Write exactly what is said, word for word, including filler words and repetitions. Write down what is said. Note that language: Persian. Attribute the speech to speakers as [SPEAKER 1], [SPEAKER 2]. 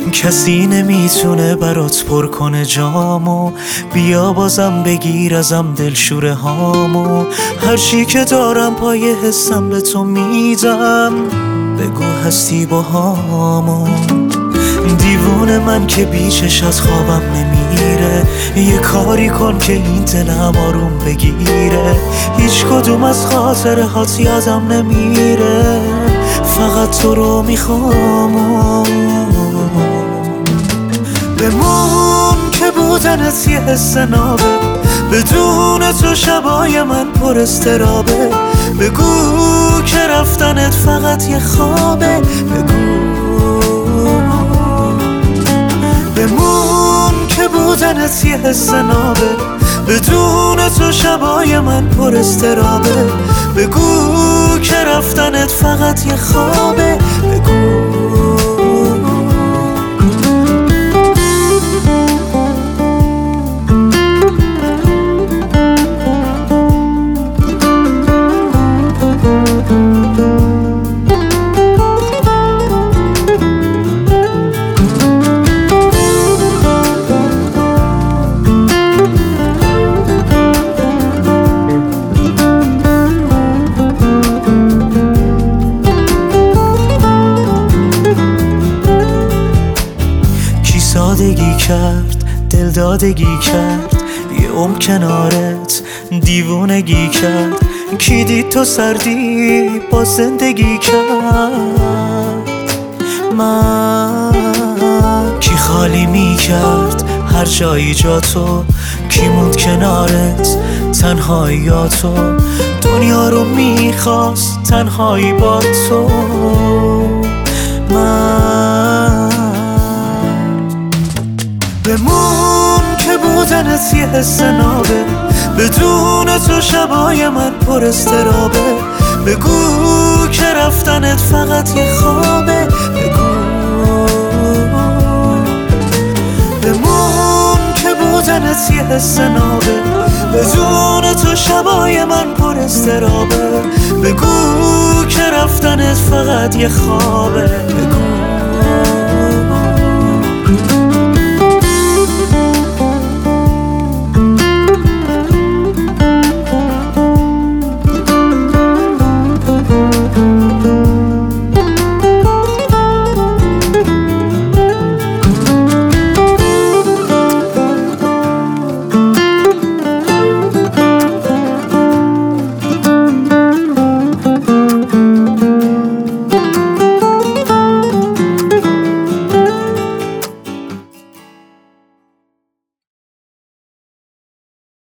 [SPEAKER 1] کسی نمیتونه برات پر کنه جامو، بیا بازم بگیر ازم دلشوره هامو. هرچی که دارم پای حسم به تو میدم، بگو هستی با هامو. دیوونه من که بیشش از خوابم نمیره، یه کاری کن که این دلم آروم بگیره. هیچ کدوم از خاطره هات یادم نمیره، فقط تو رو میخوام. بمون که بودنت یه حس نابه، بدون تو شبای من پر استرابه. بگو که رفتنت فقط یه خوابه، بگو. بمون که بودنت یه حس نابه، بدون تو شبای من پر استرابه. بگو که رفتنت فقط یه خوابه، بگو. سادگی کرد، دل دادگی کرد، یه عمر کنارت دیوونگی کرد. کی دید تو سردی با زندگی کرد؟ من کی خالی می کرد هر جایی جا تو؟ کی موند کنارت تنهایی یا تو؟ دنیا رو میخواست تنهایی با تو. من بمون که بودنت یه حس نابه، بدون تو شبای من پر استرابه. بگو که رفتنت فقط یه خوابه، بگو. بمون که بودنت یه حس نابه، بدون تو شبای من پر استرابه. بگو که رفتنت فقط یه خوابه، بگو.